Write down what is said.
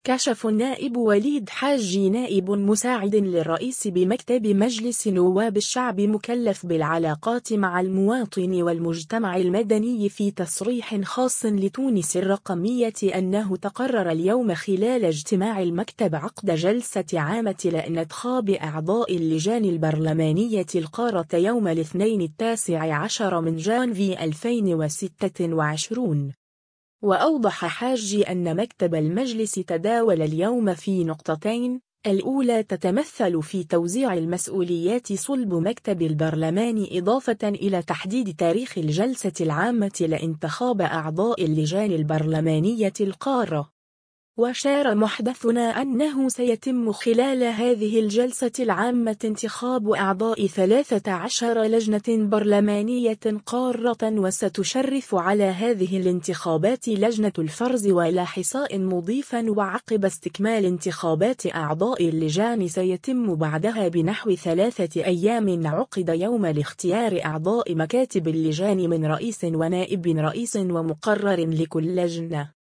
كشف النائب وليد حاجي نائب مساعد للرئيس بمكتب مجلس نواب الشعب مكلف بالعلاقات مع المواطن والمجتمع المدني في تصريح خاص لتونس الرقمية أنه تقرر اليوم خلال اجتماع المكتب عقد جلسة عامة لانتخاب أعضاء اللجان البرلمانية القارة يوم الاثنين 19 من جانفي 2026. وأوضح حاجي أن مكتب المجلس تداول اليوم في نقطتين، الأولى تتمثل في توزيع المسؤوليات صلب مكتب البرلمان إضافة إلى تحديد تاريخ الجلسة العامة لانتخاب أعضاء اللجان البرلمانية القارة. وأشار محدثنا أنه سيتم خلال هذه الجلسة العامة انتخاب أعضاء 13 لجنة برلمانية قارة، وستشرف على هذه الانتخابات لجنة الفرز والإحصاء، مضيفا وعقب استكمال انتخابات أعضاء اللجان سيتم بعدها بنحو 3 أيام عقد يوم لاختيار أعضاء مكاتب اللجان من رئيس ونائب رئيس ومقرر لكل لجنة.